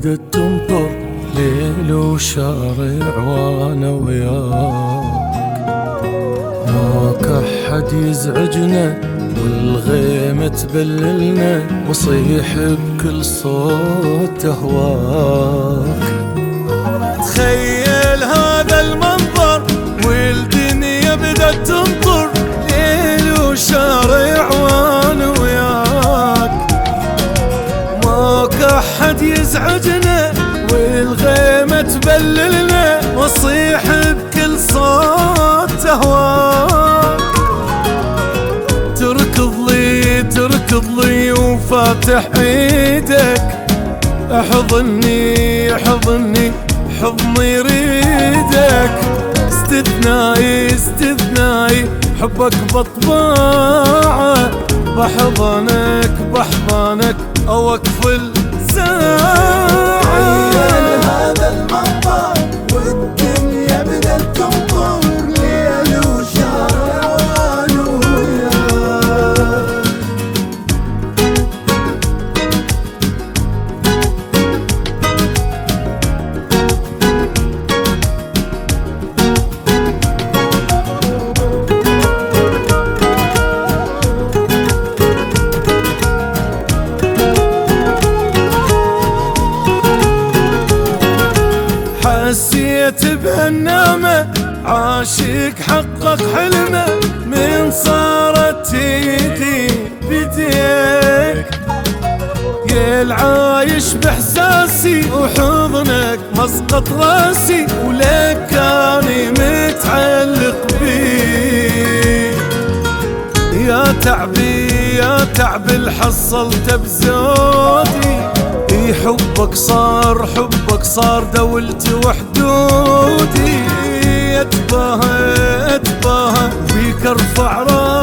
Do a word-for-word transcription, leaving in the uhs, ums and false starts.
بدت تمطر ليل وشارع وانا وياك، ماك احد يزعجنا والغيمة تبللنا، وصيح بكل صوت اهواك. تخيل هذا المنظر والدنيا بدت تمطر ليل وشارع وانا وياك، ماك احد يزعجنا والغيمة تبللنا، وصيح بكل صوت اهواك. تركض لي تركض لي وفاتح ايدك، احضني احضني حضني يريدك، استثنائي استثنائي حبك بطباعه، بحضنك بحضنك اوقف الساعه. تخيل هذا المنظر والدنيا بدت تمطر ليل وشارع وانا وياك. حسيت بهالنعمة عاشق حقق حلمه، من صارت ايدي بديك يا العايش باحساسي، وحضنك مسقط راسي، ولك كاني متعلق بيك. يا تعبي يا تعب اللي حصلته بزودي، اي حبك صار حبك صار دولتي وحدودي، اتباهى اتباهى بيك ارفع راسي.